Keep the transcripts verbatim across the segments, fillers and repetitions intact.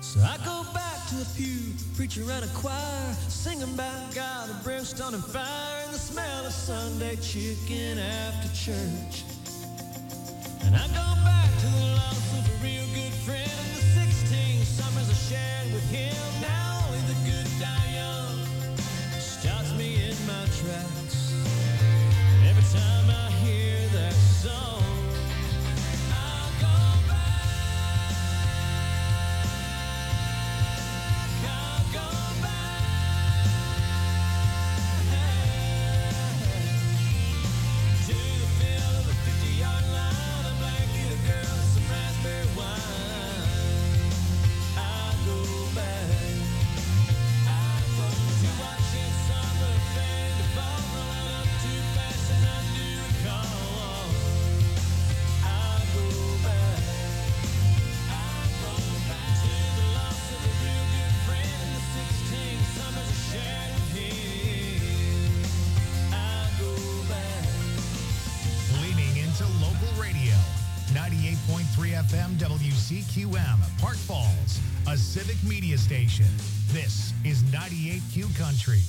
So I go back to the pew, preacher and a choir, singing about God and brimstone and fire, and the smell of Sunday chicken after church. And I go back to the loss of a real good friend, and the sixteen summers I shared with him. Now only the good die young stops me in my tracks. And every time I hear that song, I go back, I go back to the field of the fifty-yard line, a blanket of girls, some raspberry wine. I go back, I go to watching summer fade to fall, rolling up too fast and I do recall. I go back, I go back to the loss of a real good friend, and the sixteen summers I shared with him. I go back. Leaning into local radio. ninety-eight point three F M W C Q M, Park Falls, a civic media station. This is ninety-eight Q Country.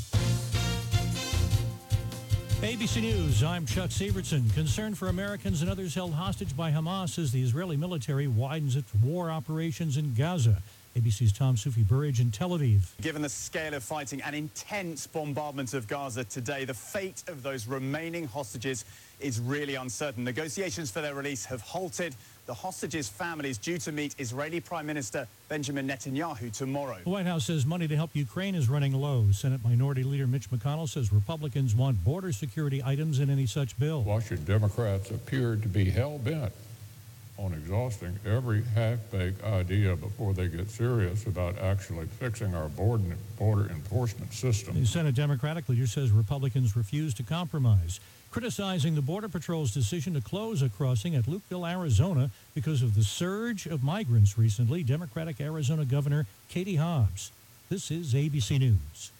A B C News, I'm Chuck Severson. Concern for Americans and others held hostage by Hamas as the Israeli military widens its war operations in Gaza. A B C's Tom Sufi Burridge in Tel Aviv. Given the scale of fighting and intense bombardment of Gaza today, the fate of those remaining hostages is really uncertain. Negotiations for their release have halted. The hostages' families due to meet Israeli Prime Minister Benjamin Netanyahu tomorrow. The White House says money to help Ukraine is running low. Senate Minority Leader Mitch McConnell says Republicans want border security items in any such bill. Washington Democrats appear to be hell-bent on exhausting every half-baked idea before they get serious about actually fixing our border, border enforcement system. The Senate Democratic leader says Republicans refuse to compromise, criticizing the Border Patrol's decision to close a crossing at Lukeville, Arizona, because of the surge of migrants recently. Democratic Arizona Governor Katie Hobbs. This is A B C News.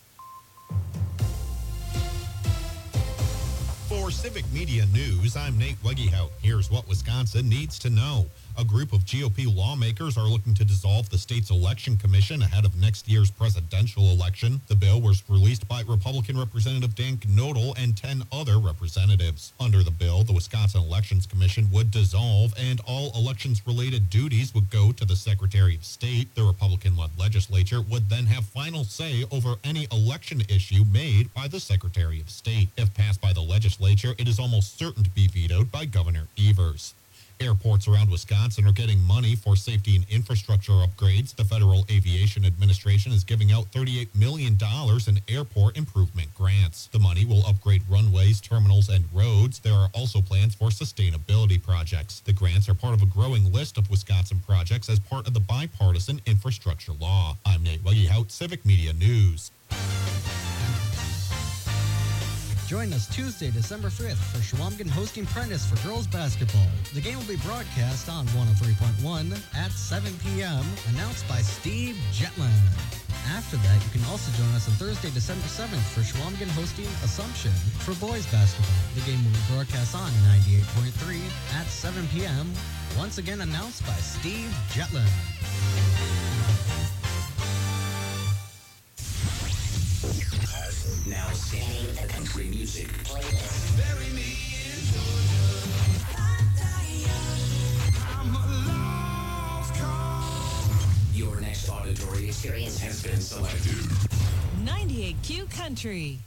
For Civic Media News, I'm Nate Wegehout. Here's what Wisconsin needs to know. A group of G O P lawmakers are looking to dissolve the state's election commission ahead of next year's presidential election. The bill was released by Republican Representative Dan Knodel and ten other representatives. Under the bill, the Wisconsin Elections Commission would dissolve and all elections-related duties would go to the Secretary of State. The Republican-led legislature would then have final say over any election issue made by the Secretary of State. If passed by the legislature, it is almost certain to be vetoed by Governor Evers. Airports around Wisconsin are getting money for safety and infrastructure upgrades. The Federal Aviation Administration is giving out thirty-eight million dollars in airport improvement grants. The money will upgrade runways, terminals, and roads. There are also plans for sustainability projects. The grants are part of a growing list of Wisconsin projects as part of the bipartisan infrastructure law. I'm Nate Wegehout, Civic Media News. Join us Tuesday, December fifth for Shawamigan hosting Prentice for girls basketball. The game will be broadcast on one oh three point one at seven p.m., announced by Steve Jetland. After that, you can also join us on Thursday, December seventh for Shawamigan hosting Assumption for boys basketball. The game will be broadcast on ninety-eight point three at seven p.m., once again announced by Steve Jetland. Now singing the country music. Bury me in Georgia. I'm a lost cause. Your next auditory experience has been selected. ninety-eight Q Country.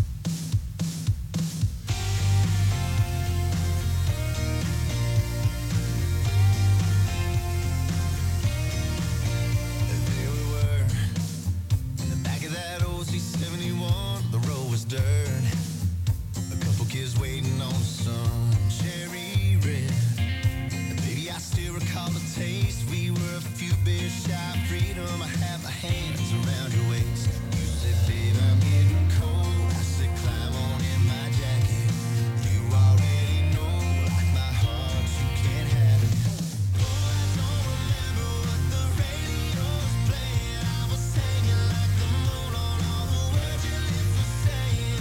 Dirt. A couple kids waiting on some cherry red. And baby, I still recall the taste. We were a few beers shy of freedom. I had my hands around your waist. You said, babe, I'm getting cold. I said, climb on in my jacket. You already know, like my heart, you can't have it. Oh, I don't remember what the radio was playing. I was hanging like the moon on all the words your lips were saying.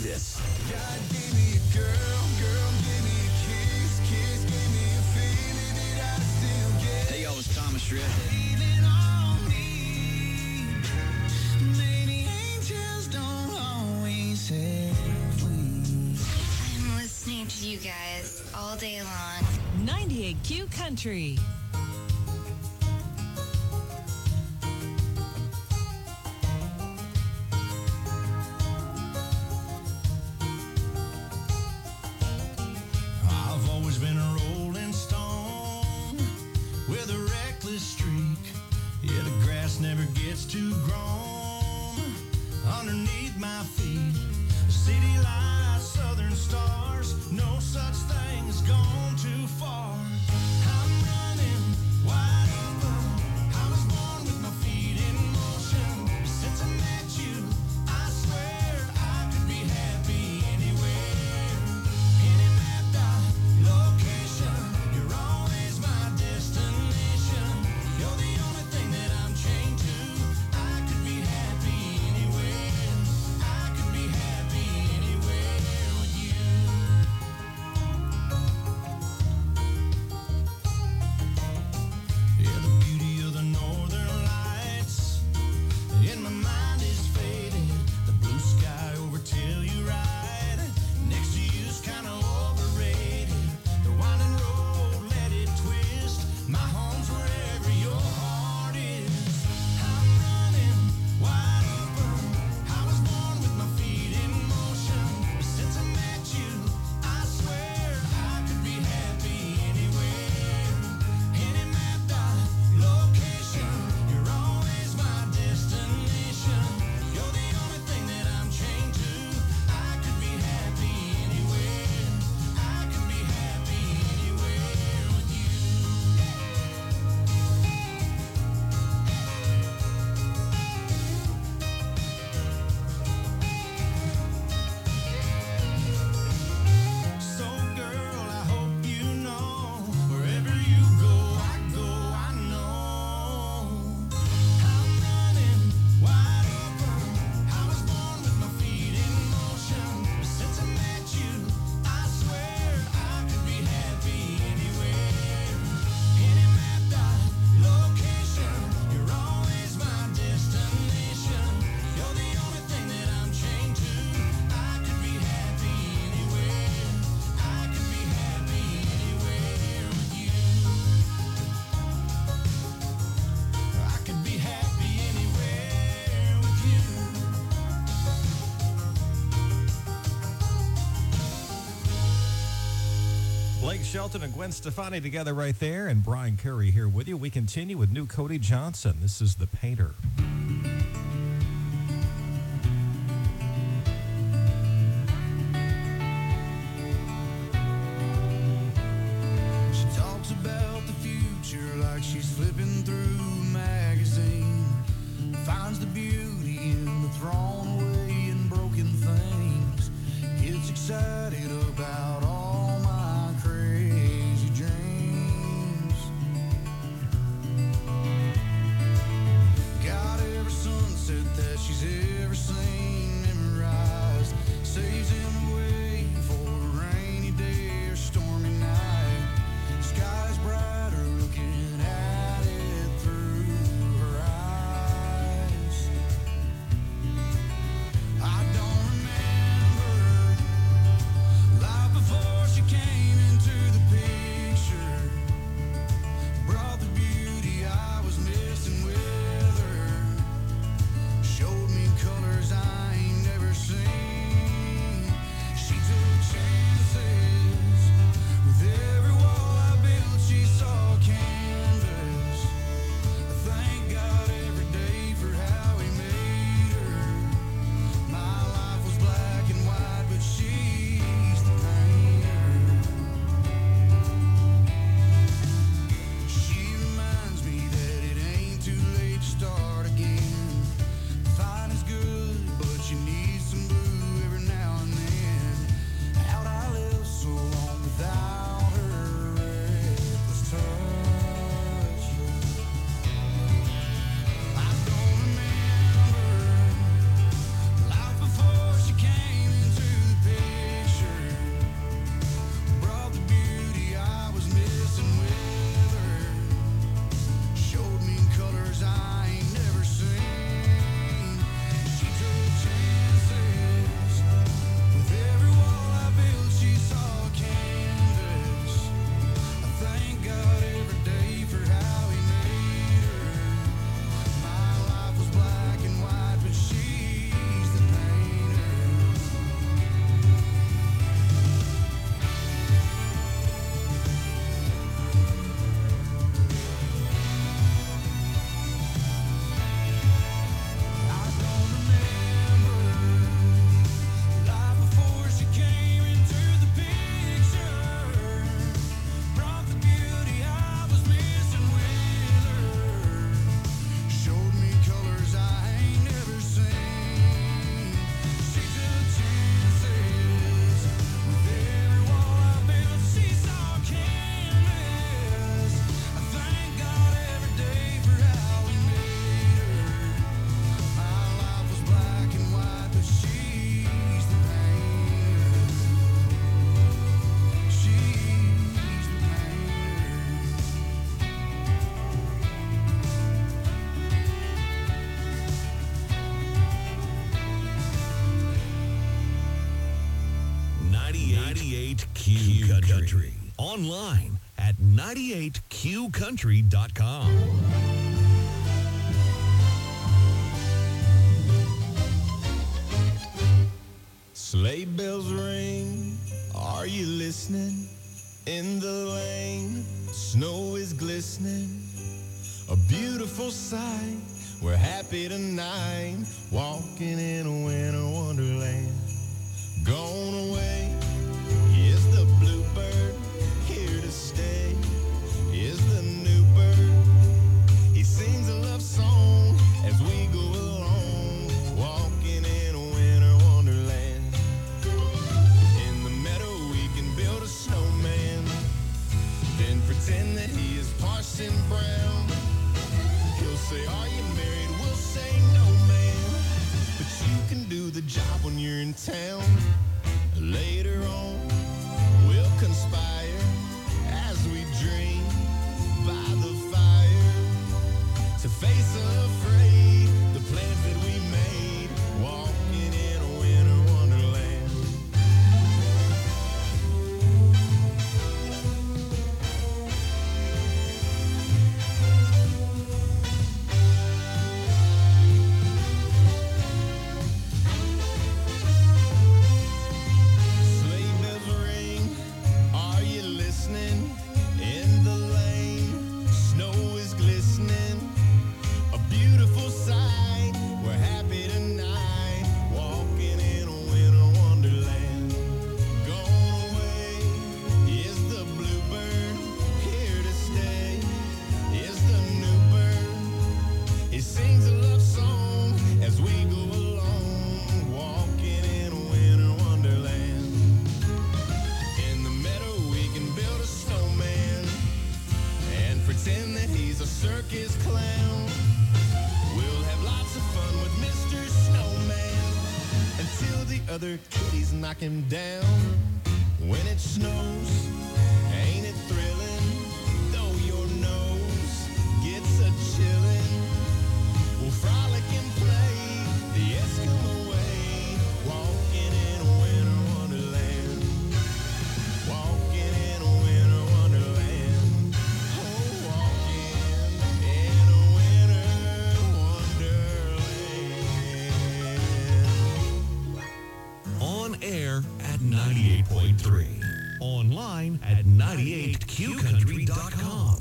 this. God gave me a girl, girl gave me a kiss, kiss gave me a feeling that I still get. Hey, yo, it's Thomas Rhett. Leaning on me. Maybe angels don't always have wings. I'm listening to you guys all day long. ninety-eight Q Country. I've always been a rolling stone with a reckless streak. Yeah, the grass never gets too grown underneath my feet. City lights, southern stars, no such thing as gone too far. I'm running wide open. I was born with my feet in motion. Since I met you, I swear I could be happy anywhere. Any mapped out location, you're always my destination. You're the only thing that I'm chained to. I could be happy anywhere. I could be happy anywhere with you. Yeah, the beauty of the northern lights in my mind is faded. The blue sky over Telluride next to you's kind of overrated. The winding road, let it twist. My home's wherever your heart is. I'm running wide open. I was born with my feet in motion. But since I met you, I swear I could be happy anywhere. Any mapped out location, you're always my destination. You're the only thing that I'm chained to. I could be happy anywhere. I could be happy anywhere with you. So girl, I hope you know, wherever you go, I go, I know. I'm running wide open. I was born with my feet in motion. But since I met you, I swear I could be happy anywhere. Any mapped out location, you're always my destination. You're the only thing that I'm chained to. I could be happy anywhere. I could be happy anywhere with you. I could be happy anywhere with you. Blake Shelton and Gwen Stefani together right there, and Brian Curry here with you. We continue with new Cody Johnson. This is The Painter. She talks about the future like she's flipping through a magazine. Finds the beauty in the thrown away and broken things. Gets excited about all my crazy dreams. Got every sunset that she's ever seen memorized. Saves him away for a rainy day or stormy night. Sky's brighter looking at it through her eyes. I don't remember life before ninety-eight Q Country. Online at ninety-eight Q country dot com. Sleigh bells ring, are you listening? In the lane, snow is glistening, a beautiful sight. We're happy tonight, walking in a winter wonderland. Gone away is the bluebird, here to stay is the new bird. He sings a love song as we go along, walking in a winter wonderland. In the meadow we can build a snowman, then pretend that he is Parson Brown. He'll say, are you married? We'll say, no, man. But you can do the job when you're in town. Later on, we'll conspire as we dream by the fire to face unafraid the plans that we made, walking in a winter wonderland. In the lane, snow is glistening, a beautiful sight. We're happy tonight, walking in a winter wonderland. Gone away is the bluebird, here to stay is the new bird. He sings a love song as we go along, walking in a winter wonderland. In the meadow we can build a snowman and pretend that he's a circus clown. We'll have lots of fun with Mister Snowman until the other kitties knock him down. When it snows, ain't it thrilling? Though your nose gets a chillin', we'll frolic and play the Eskimo way, walking in a winter wonderland. Walking in a winter wonderland. Oh, walking in a winter wonderland. On air at ninety-eight point three. Online at ninety-eight Q country dot com.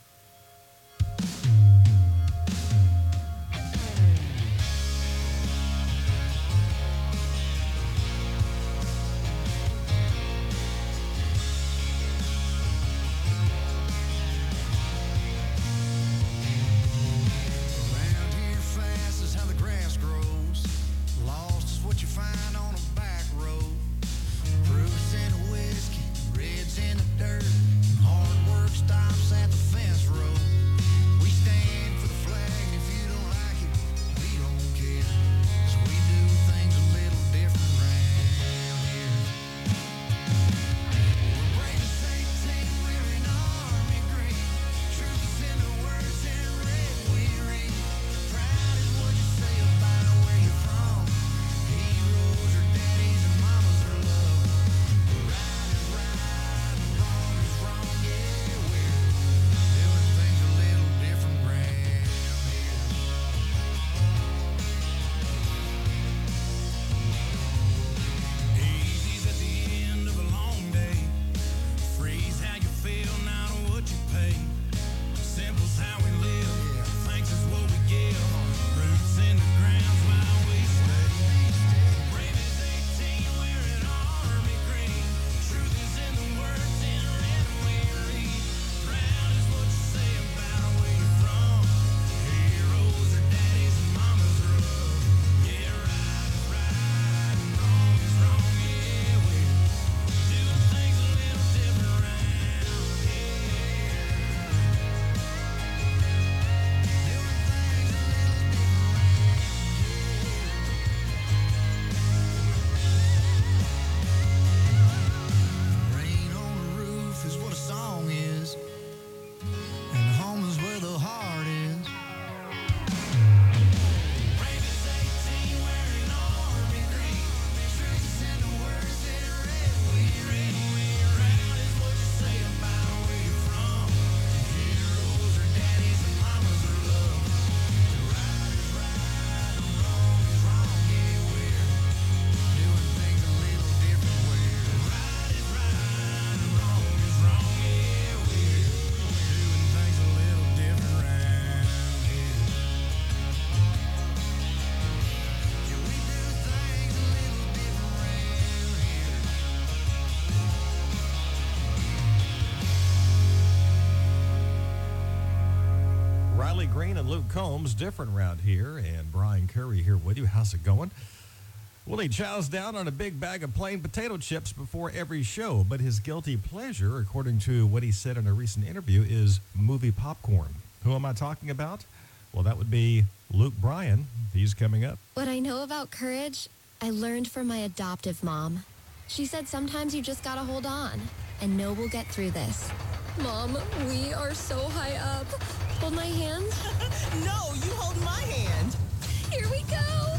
Around here fast is how the grass grows. Lost is what you find on a back road. Proofs in a whiskey, reds in the dirt. Hard work stops at the Green and Luke Combs, different around here, and Brian Curry here with you. How's it going? Well, he chows down on a big bag of plain potato chips before every show, but his guilty pleasure, according to what he said in a recent interview, is movie popcorn. Who am I talking about? Well, that would be Luke Bryan. He's coming up. What I know about courage, I learned from my adoptive mom. She said sometimes you just gotta hold on and know we'll get through this. Mom, we are so high up. Hold my hand. No, you hold my hand. Here we go.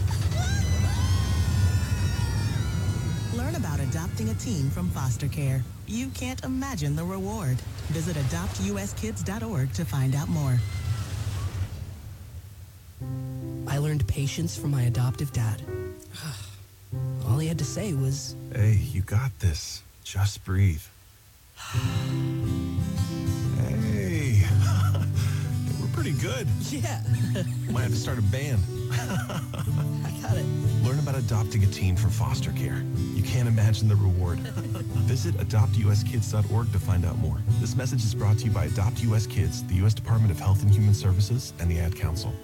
Learn about adopting a teen from foster care. You can't imagine the reward. Visit adopt u s kids dot org to find out more. I learned patience from my adoptive dad. All he had to say was, "Hey, you got this. Just breathe." Hey, we're pretty good. Yeah. Might have to start a band. I got it. Learn about adopting a teen from foster care. You can't imagine the reward. Visit adopt u s kids dot org to find out more. This message is brought to you by Adopt U S Kids, the U S Department of Health and Human Services, and the Ad Council.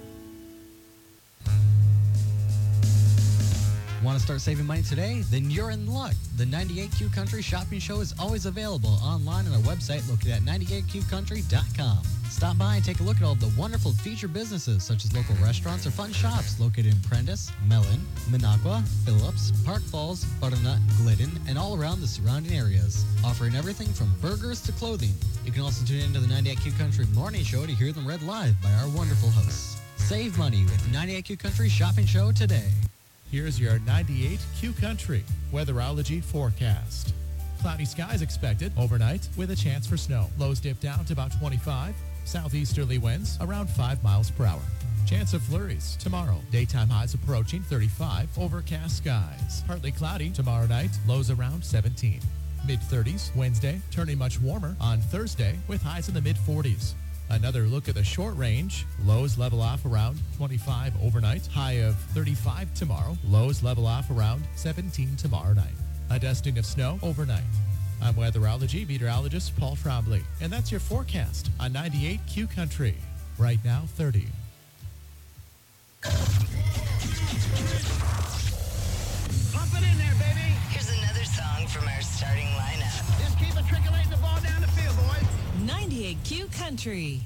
Want to start saving money today? Then you're in luck. The ninety-eight Q Country Shopping Show is always available online on our website located at ninety-eight q country dot com. Stop by and take a look at all the wonderful featured businesses such as local restaurants or fun shops located in Prentice, Mellon, Minocqua, Phillips, Park Falls, Butternut, Glidden, and all around the surrounding areas, offering everything from burgers to clothing. You can also tune into the ninety-eight Q Country Morning Show to hear them read live by our wonderful hosts. Save money with ninety-eight Q Country Shopping Show today. Here's your ninety-eight Q Country weatherology forecast. Cloudy skies expected overnight with a chance for snow. Lows dip down to about twenty-five. Southeasterly winds around five miles per hour. Chance of flurries tomorrow. Daytime highs approaching thirty-five. Overcast skies. Partly cloudy tomorrow night. Lows around seventeen. mid thirties Wednesday. Turning much warmer on Thursday with highs in the mid forties. Another look at the short range. Lows level off around twenty-five overnight. High of thirty-five tomorrow. Lows level off around seventeen tomorrow night. A dusting of snow overnight. I'm weatherology meteorologist Paul Trombley, and that's your forecast on ninety-eight Q Country. Right now, thirty. Pump it in there, baby. Here's another song from our starting lineup. Just keep it trickling the ball down the field, boys. ninety-eight Q Country.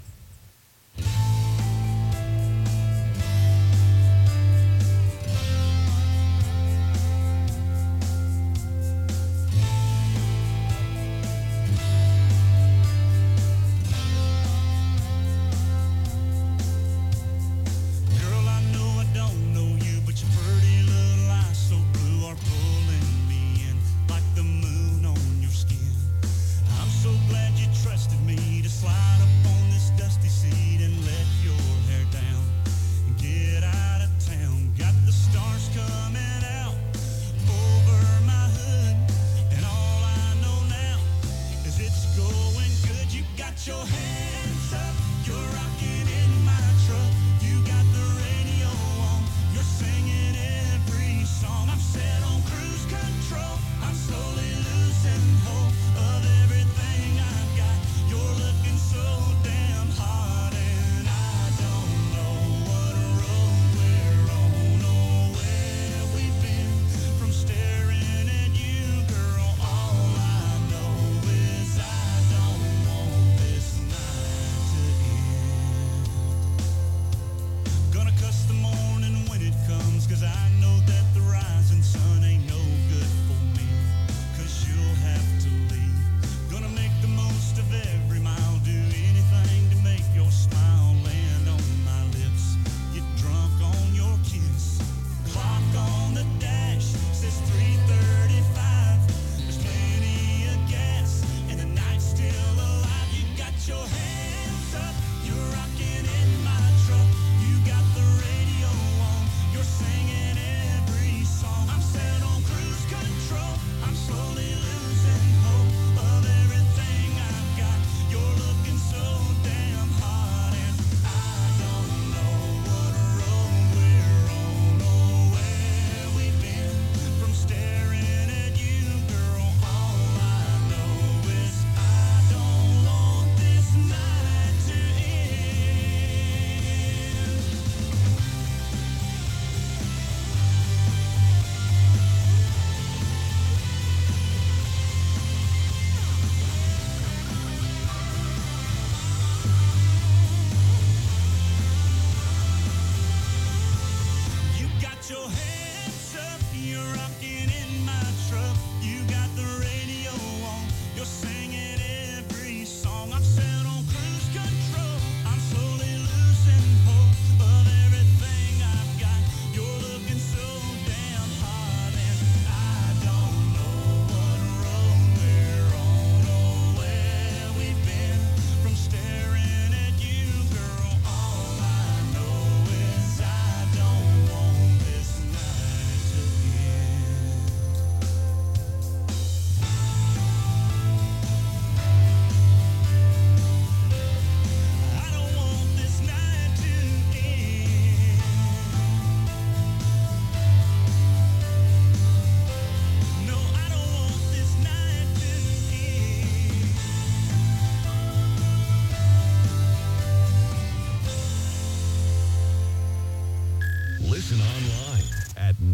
Girl, I know I don't know you, but your pretty little eyes so blue are pulling me in like the moon on your skin. I'm so glad you trusted me to slide up on this dusty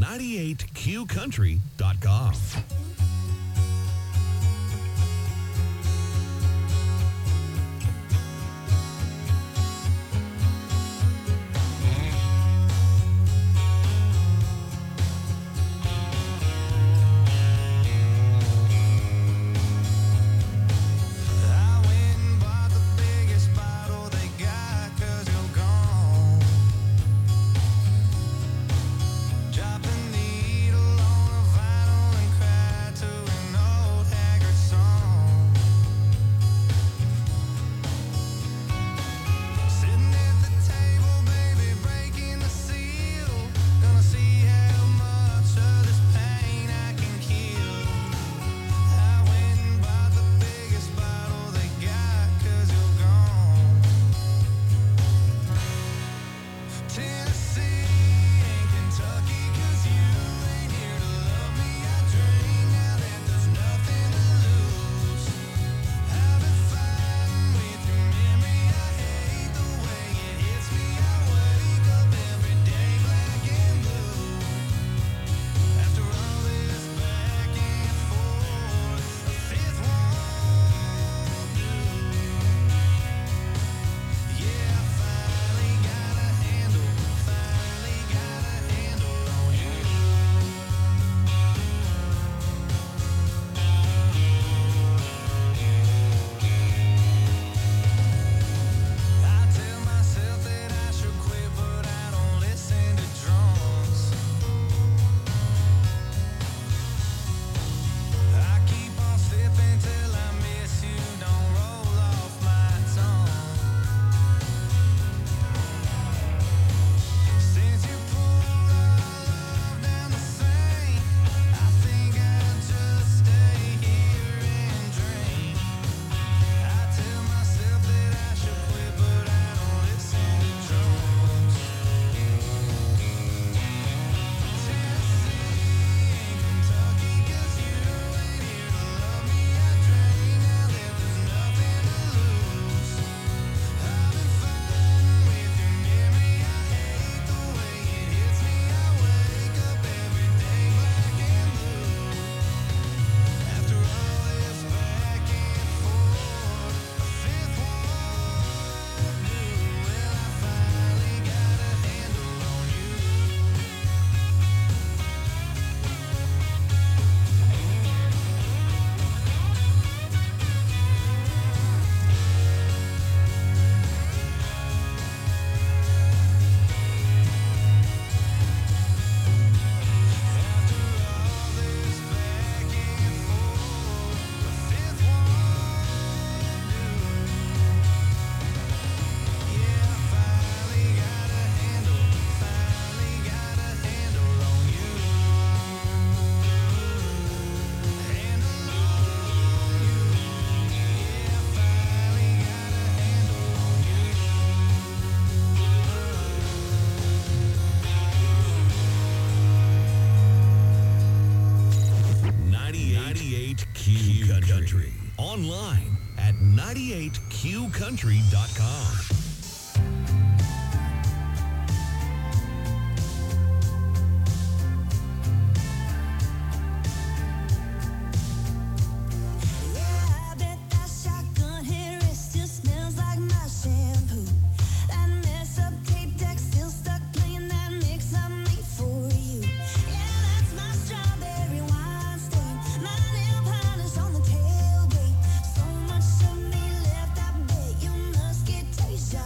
ninety-eight Q country dot com. Drop a needle on a vinyl and cry to online at ninety-eight Q country dot com. Taste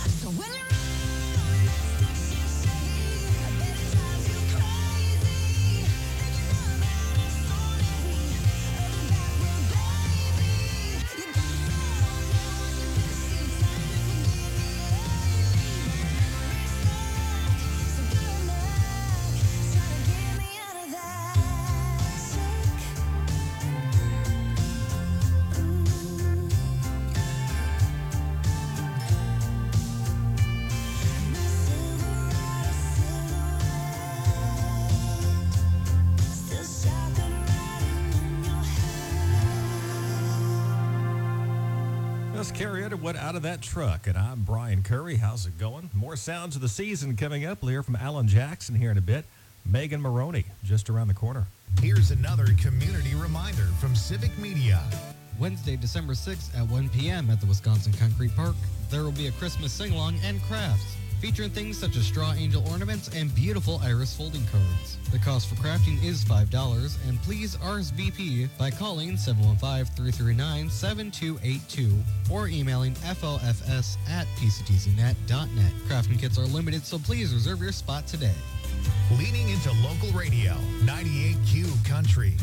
Carrie Underwood out of that truck, and I'm Brian Curry. How's it going? More sounds of the season coming up. We'll hear from Alan Jackson here in a bit. Megan Maroney just around the corner. Here's another community reminder from Civic Media. Wednesday, December sixth at one p.m. at the Wisconsin Concrete Park, there will be a Christmas sing-along and crafts, featuring things such as straw angel ornaments and beautiful iris folding cards. The cost for crafting is five dollars, and please R S V P by calling seven one five, three three nine, seven two eight two or emailing F L F S at P C T Z net dot net. Crafting kits are limited, so please reserve your spot today. Leaning into local radio, ninety-eight Q Country.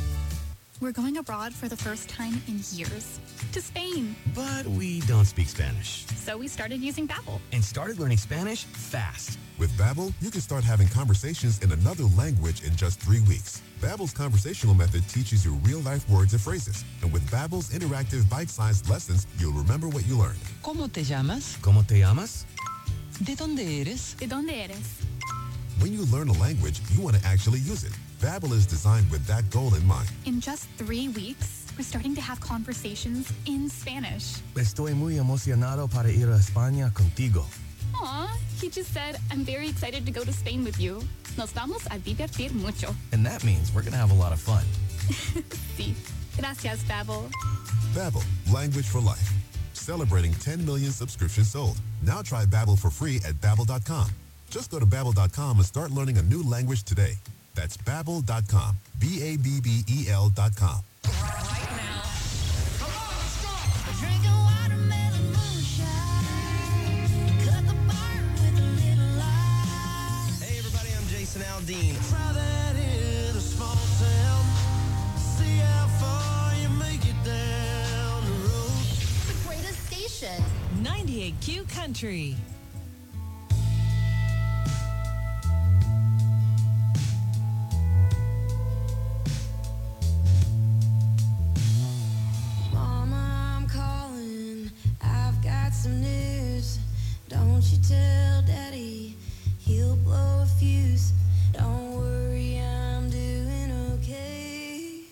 We're going abroad for the first time in years. To Spain. But we don't speak Spanish. So we started using Babbel. And started learning Spanish fast. With Babbel, you can start having conversations in another language in just three weeks. Babbel's conversational method teaches you real-life words and phrases. And with Babbel's interactive bite-sized lessons, you'll remember what you learned. ¿Cómo te llamas? ¿Cómo te llamas? ¿De dónde eres? ¿De dónde eres? When you learn a language, you want to actually use it. Babbel is designed with that goal in mind. In just three weeks, we're starting to have conversations in Spanish. Estoy muy emocionado para ir a España contigo. Aw, he just said, I'm very excited to go to Spain with you. Nos vamos a divertir mucho. And that means we're going to have a lot of fun. Sí. Gracias, Babbel. Babbel, language for life. Celebrating ten million subscriptions sold. Now try Babbel for free at babbel dot com. Just go to babbel dot com and start learning a new language today. That's babbel dot com. B A B B E L dot com. Hey everybody, I'm Jason Aldean. Try that in a small town. See how far you make it down the road. The greatest station. ninety-eight Q Country. Mama, I'm calling. I've got some news. Don't you tell Daddy, he'll blow a fuse. Don't worry, I'm doing okay.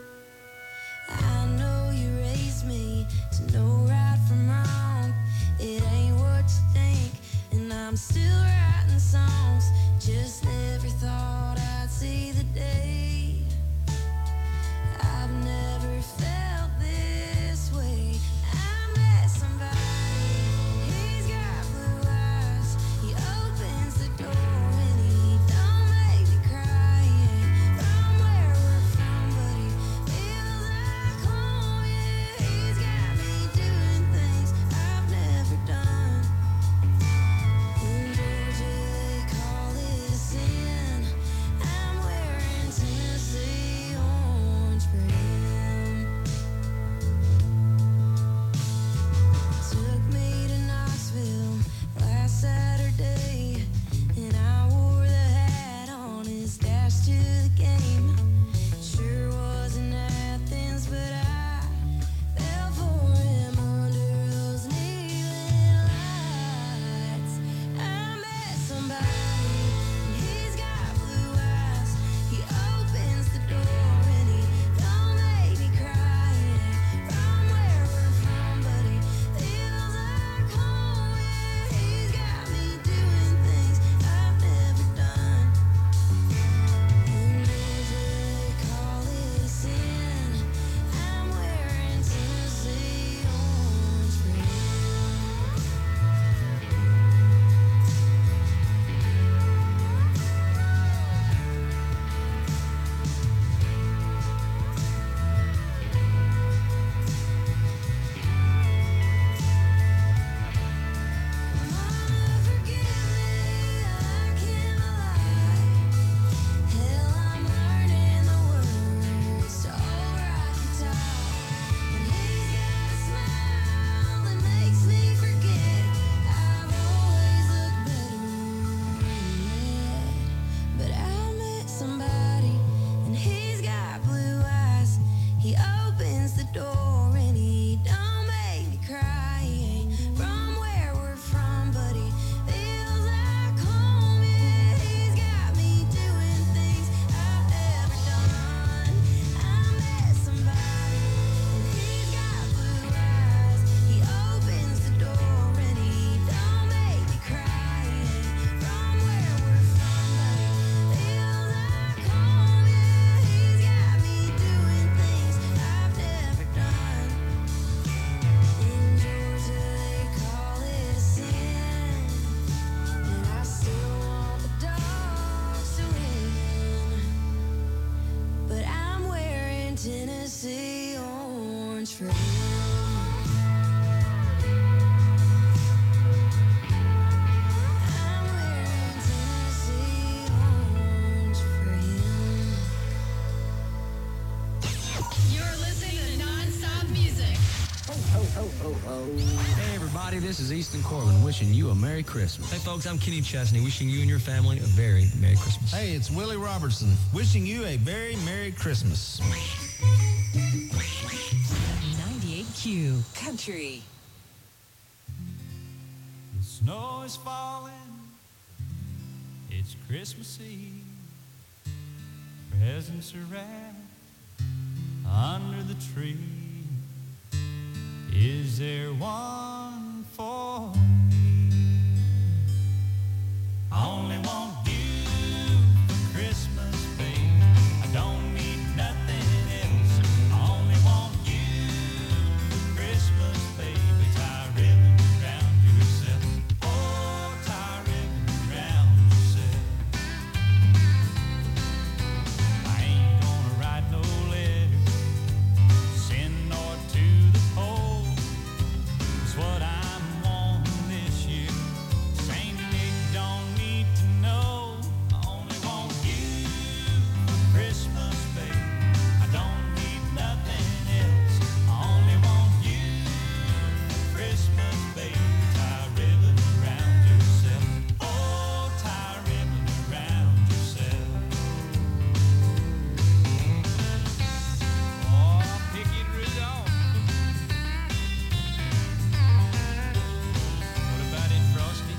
I know you raised me to know right from wrong. It ain't what you think, and I'm still writing songs. Just never thought I'd see the day. I've never felt this way. I met somebody, he's got blue eyes. He opens the door and he don't make me cry. He ain't from where we're from, but he feels like home. Yeah, he's got me doing things I've never done. In Georgia they call it a sin. I'm wearing Tennessee everybody. This is Easton Corbin wishing you a Merry Christmas. Hey, folks, I'm Kenny Chesney wishing you and your family a very Merry Christmas. Hey, it's Willie Robertson wishing you a very Merry Christmas. ninety-eight Q Country. The snow is falling. It's Christmas Eve. Presents are wrapped under the tree. Is there one for me? I only want you for Christmas, baby. I don't need nothing else. I only want you for Christmas, baby. Tie a ribbon around yourself. Oh, tie a ribbon around yourself. I ain't gonna write no letter, send nor to the pole. It's what I'm wanting this year. Saint Nick don't need to know. I only want you for Christmas, baby. I don't need nothing else. I only want you for Christmas, baby. Tie a ribbon around yourself. Oh, tie a ribbon around yourself. Oh, pick it right off. What about it, Frosty?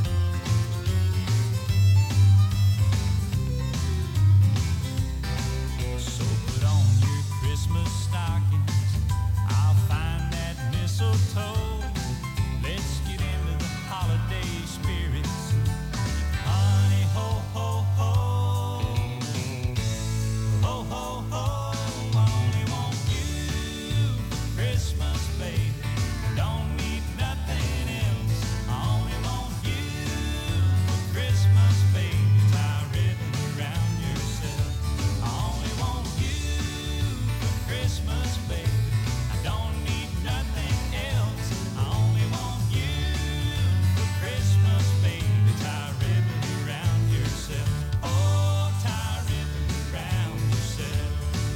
So put on your Christmas stockings. I'll find that mistletoe. Let's get into the holiday spirits. Honey, ho, ho, ho. Ho, ho, ho. I only want you for Christmas, baby. Don't need nothing else. I only want you for Christmas, baby. Tie a ribbon around yourself. I only want you for Christmas, baby. I don't need nothing else. I only want you for Christmas, baby. Tie a ribbon around yourself. Oh, tie a ribbon around yourself.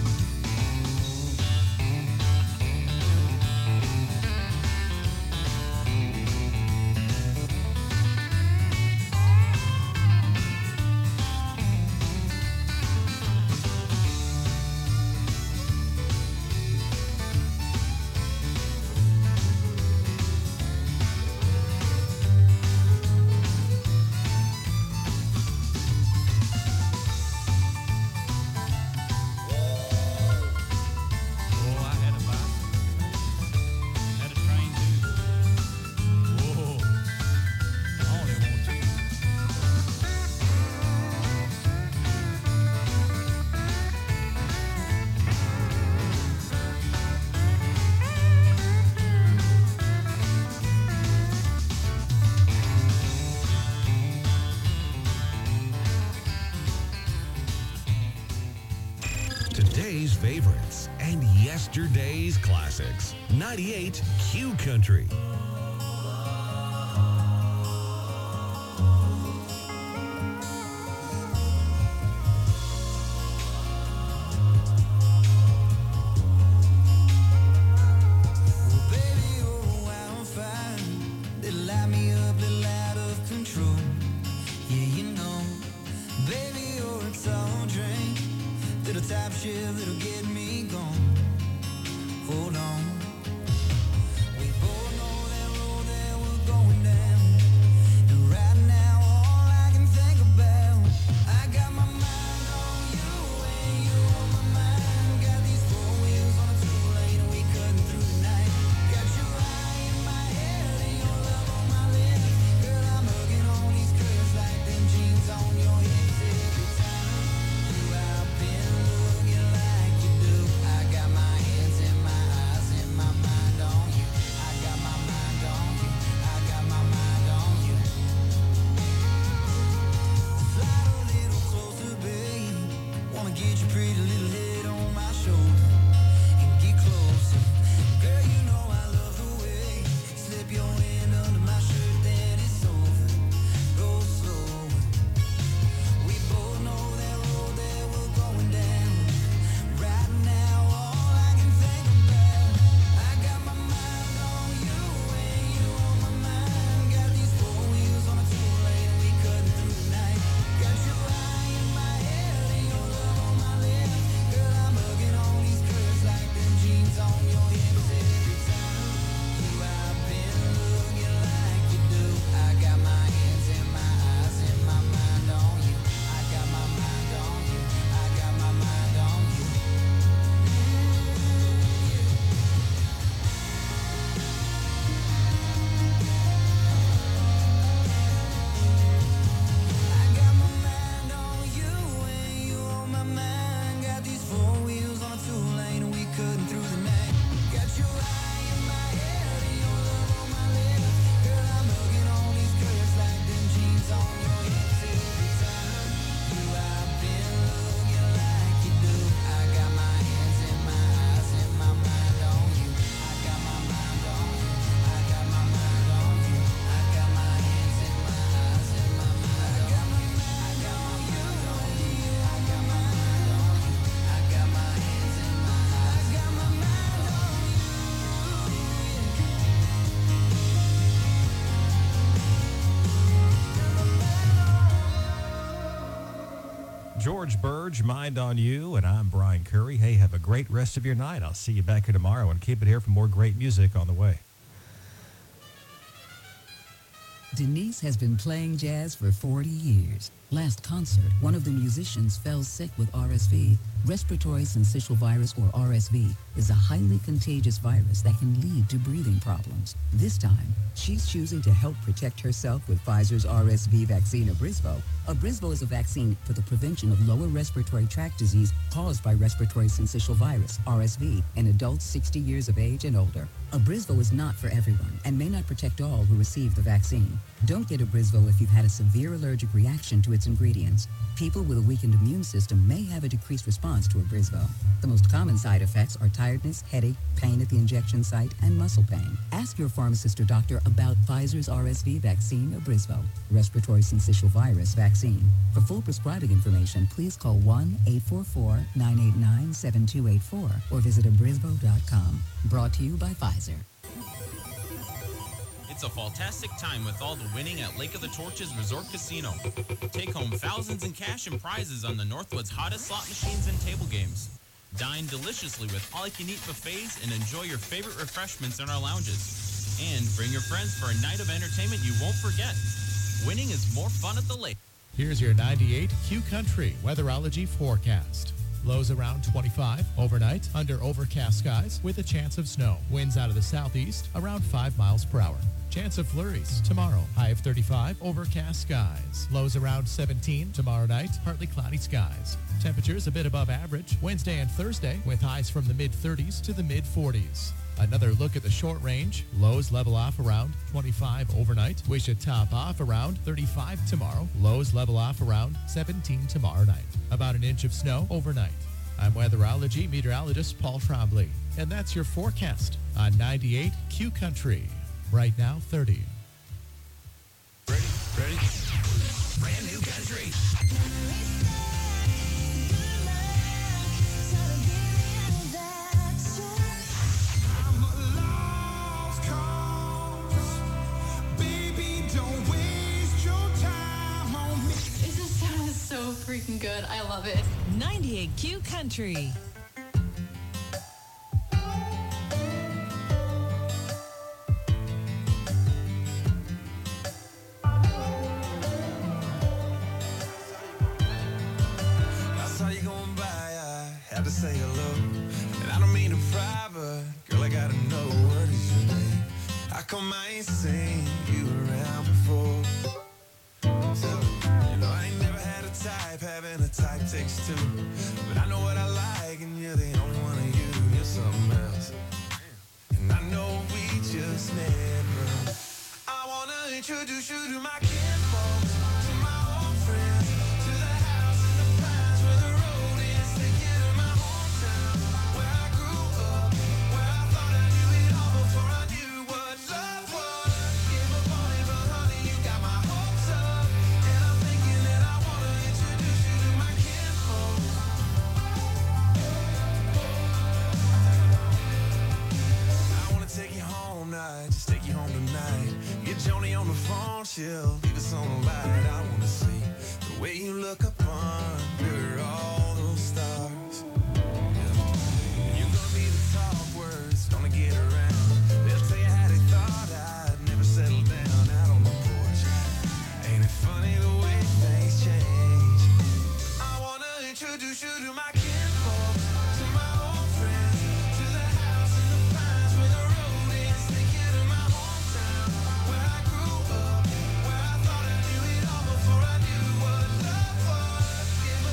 Oh, I had a bicycle. Had a train too. Whoa. I only want two. Today's favorites and yesterday's classics. ninety-eight Q Country. Baby, you're a wildfire. Little light me up, little out of control. Yeah, you know. Baby, you're a tall drink. Little top shit that'll get me gone. Hold on. We both know that road that we're going down. And right now, all I can think about, I got my mind on you and you on my mind. Got these four wheels on a two-lane and we cutting through the night. Got your eye in my head and your love on my lips. Girl, I'm hugging on these curves like them jeans on your hips every time you out been looking like you do. George Burge, Mind on You, and I'm Brian Curry. Hey, have a great rest of your night. I'll see you back here tomorrow, and keep it here for more great music on the way. Denise has been playing jazz for forty years. Last concert, one of the musicians fell sick with R S V. Respiratory syncytial virus, or R S V, is a highly contagious virus that can lead to breathing problems. This time, she's choosing to help protect herself with Pfizer's R S V vaccine, Abrysvo. Abrysvo is a vaccine for the prevention of lower respiratory tract disease caused by respiratory syncytial virus, R S V, in adults sixty years of age and older. Abrysvo is not for everyone and may not protect all who receive the vaccine. Don't get Abrysvo if you've had a severe allergic reaction to its ingredients. People with a weakened immune system may have a decreased response to Abrysvo. The most common side effects are tiredness, headache, pain at the injection site, and muscle pain. Ask your pharmacist or doctor about Pfizer's R S V vaccine, Abrysvo, respiratory syncytial virus vaccine. For full prescribing information, please call one eight four four, nine eight nine, seven two eight four or visit abrysvo dot com. Brought to you by Pfizer. It's a fantastic time with all the winning at Lake of the Torches Resort Casino. Take home thousands in cash and prizes on the Northwood's hottest slot machines and table games. Dine deliciously with all-you-can-eat buffets and enjoy your favorite refreshments in our lounges. And bring your friends for a night of entertainment you won't forget. Winning is more fun at the lake. Here's your ninety-eight Q Country weatherology forecast. Lows around twenty-five overnight under overcast skies with a chance of snow. Winds out of the southeast around five miles per hour. Chance of flurries tomorrow. High of thirty-five, overcast skies. Lows around seventeen tomorrow night, partly cloudy skies. Temperatures a bit above average Wednesday and Thursday with highs from the mid thirties to the mid forties. Another look at the short range. Lows level off around twenty-five overnight. We should top off around thirty-five tomorrow. Lows level off around seventeen tomorrow night. About an inch of snow overnight. I'm weatherology meteorologist Paul Trombley, and that's your forecast on ninety-eight Q Country. Right now, thirty. Ready? Ready? Brand new country. So freaking good. I love it. ninety-eight Q Country. I saw you going by, I had to say hello. And I don't mean to pry, but girl, I gotta know what is your name. How come I ain't seen you around before? So, you know, I ain't never had a type, having a type takes two. But I know what I like, and you're the only one of you. You're something else. And I know we just never. I wanna introduce you to my kinfolk, to my old friends, to the house in the pines where the road is. Take you to my hometown, where I grew up, where I thought I knew it all before I knew what love was. Give up on it, but honey, you got my hopes up. And I'm thinking that I wanna introduce you to my kinfolk. I wanna take you home night, just take you home tonight. Get Joni on the phone, she'll leave us on the light. I wanna see the way you look up under all those stars. Yeah. You're gonna be the talk words, gonna get around. They'll tell you how they thought I'd never settle down out on the porch. Ain't it funny the way things change? I wanna introduce you to my kinfolk, to my old friends, to the house in the pines where the road is. Take you to my hometown, where I grew up, where I thought I knew it all before I knew what love was. Give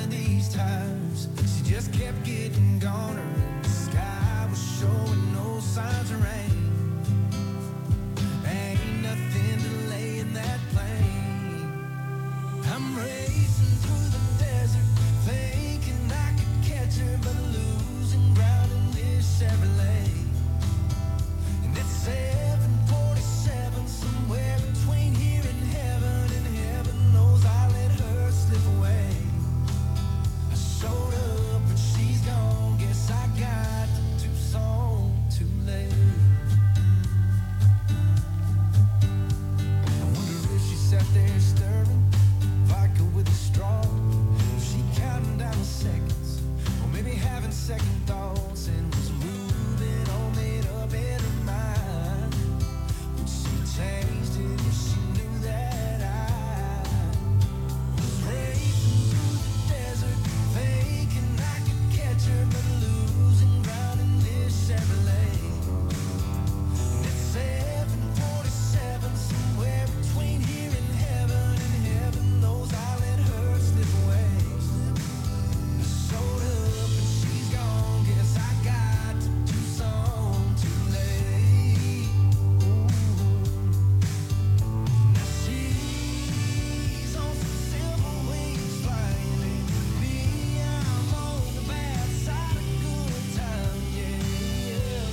in these times. She just kept getting goner, and the sky was showing no signs of rain. Ain't nothing delaying that plane. I'm racing through the desert, thinking I could catch her, but losing ground in this Chevrolet. And it's seven forty-seven, somewhere between here and heaven, and heaven knows I let her slip away. I showed up and she's gone, guess I got to Tucson too late. I wonder if she sat there stirring vodka with a straw, if she counting down the seconds, or maybe having second thoughts, and was moving all made up in her mind. When she changed it, if she knew that I was racing through the desert, thinking I could catch her, but losing ground in this Chevrolet. And it's seven forty-seven, somewhere between here and heaven, and heaven knows I let her slip away. I showed up and she's gone, guess I got to Tucson too late. Now she's on some silver wings flying, and me, I'm on the bad side of good time, yeah.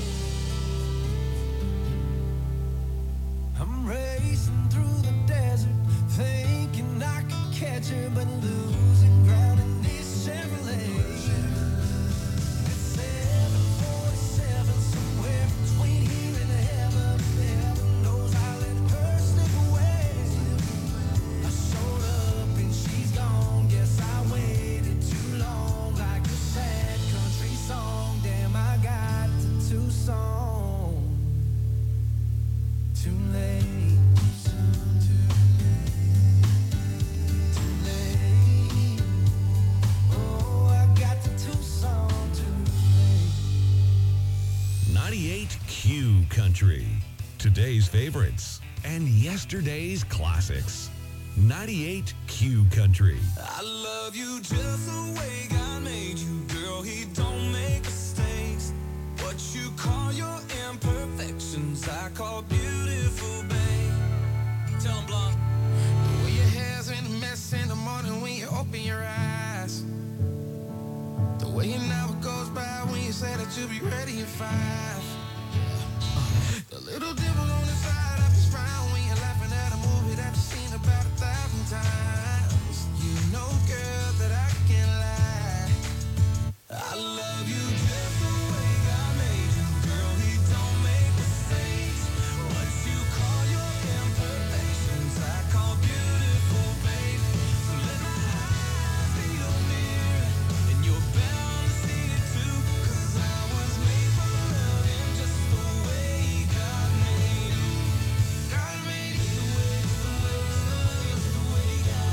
I'm racing through the desert, thinking I could catch her, but losing ground in this Chevrolet. It's seven forty-seven, somewhere between here and heaven. Heaven knows I let her slip away. I showed up and she's gone, guess I waited too long, like a sad country song. Damn, I got to Tucson too late. Too late. Oh, I got to Tucson too late. ninety-eight Q Country. Today's favorites and yesterday's classics. ninety-eight Q Country. I love you just the way God made you, girl. He don't make mistakes. What you call your imperfections, I call beautiful, babe. Tell him, Blonde. The way your hair's in a mess in the morning when you open your eyes. The way an hour goes by when you say that you'll be ready at five. The little dimple on the side of his frown when you're laughing at a movie that you've seen about a thousand times. You know, girl, that I can't lie. I love you just the way God made you, girl. He don't make mistakes. What you call your imperfections, I call beautiful, babe. So let my eyes be your mirror, and you're bound to see it too. 'Cause I was made for loving just the way God made you. God made you the way, the way, the way God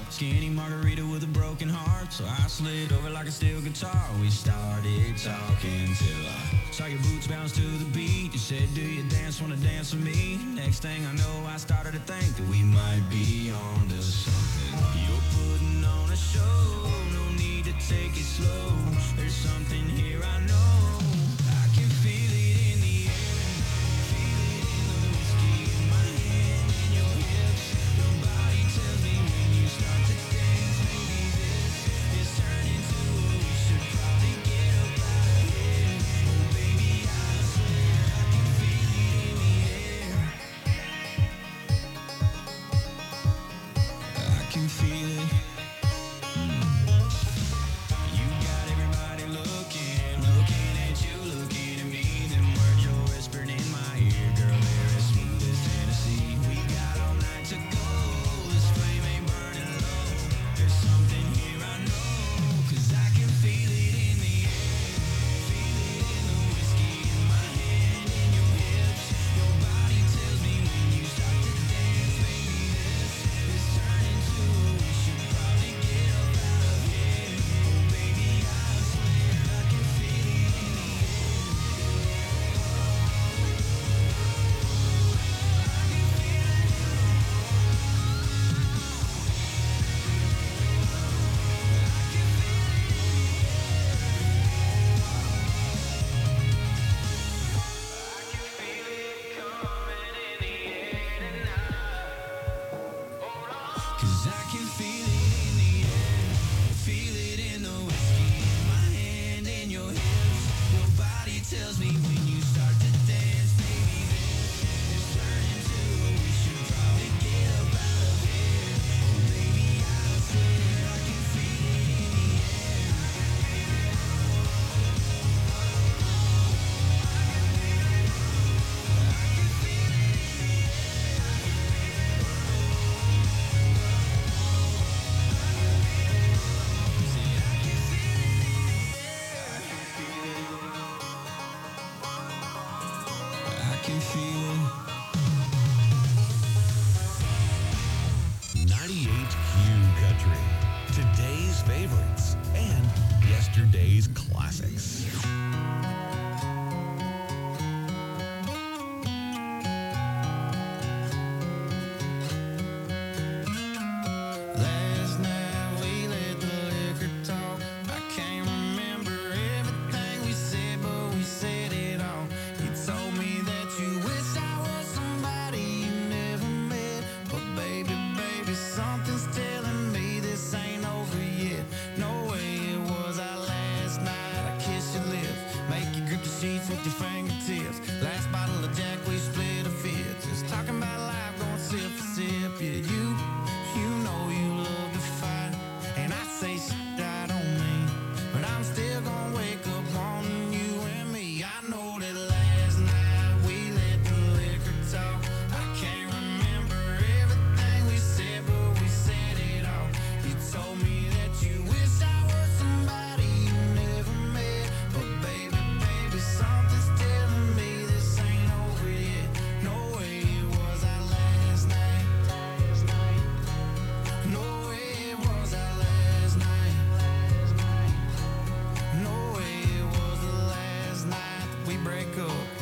Skinny margarita with a broken heart. So I slid over like a steel guitar. We started talking till I saw your boots bounce to the beat. You said, do you dance, wanna dance with me? Next thing I know, I started to think that we might be on to something. You're putting on a show, no need to take it slow. There's something here I know. I can feel it in the air, feel it in the whiskey in my hand, in your hips. Your body tells me when you start to dance, maybe this is turning to what we should probably get up out of here. Oh baby, I swear I can feel it in the air. I can feel it. You got everybody looking, looking at you, looking at me. Them words you're whispering in my ear, girl, they're as smooth as Tennessee. We got all night to go, this flame ain't burning low. There's something here I know, 'cause I can feel it in the air. Feel it in the whiskey in my hand, in your hips. Your body tells me when you start to dance, maybe this is turning to what we should probably get up out of here. Oh baby, I swear I can feel it in the air. Cause I can feel it in the air, feel it in the whiskey in my hand, in your hips. Your body tells me when you start to dance, baby, this is turning to what we should probably get up out of here. Oh baby, I swear I can feel it in the air. I can feel it. ninety-eight Q Country. Today's favorites and yesterday's classics.